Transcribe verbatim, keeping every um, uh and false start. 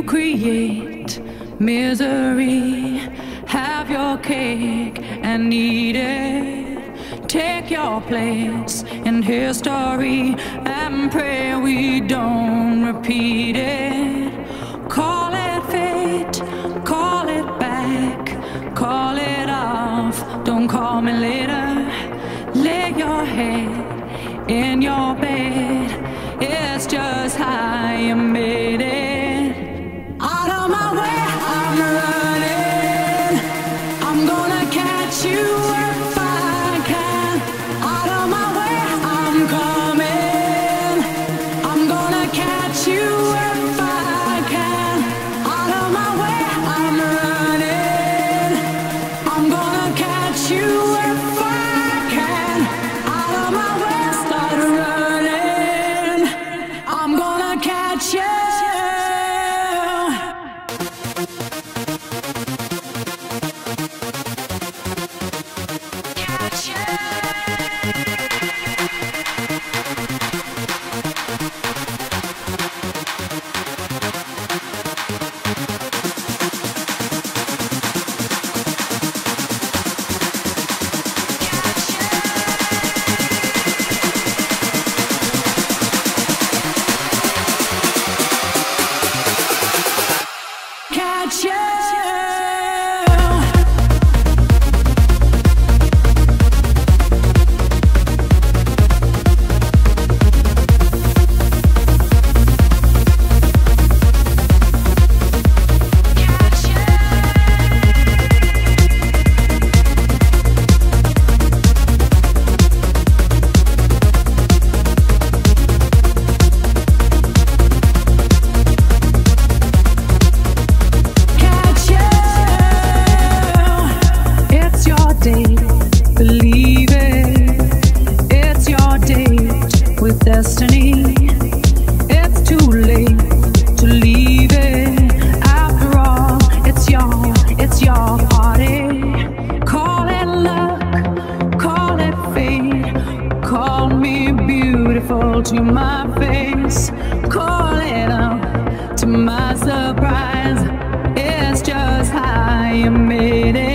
create misery. Have your cake and eat it. Take your place in history and pray we don't repeat it. Call it fate, call it back, call it off, don't call me later. Lay your head in your bed, it's just how you made it. Out of my way, I'm running, I'm gonna catch you if I can. Out of my way, I'm coming, I'm gonna catch you if I can. Out of my way, I'm running, I'm gonna catch you if I can. Out of my way, start running, I'm gonna catch you. Catch you. Believe it, it's your date with destiny. It's too late to leave it. After all, it's your, it's your party. Call it luck, call it fate. Call me beautiful to my face. Call it up to my surprise. It's just how you made it.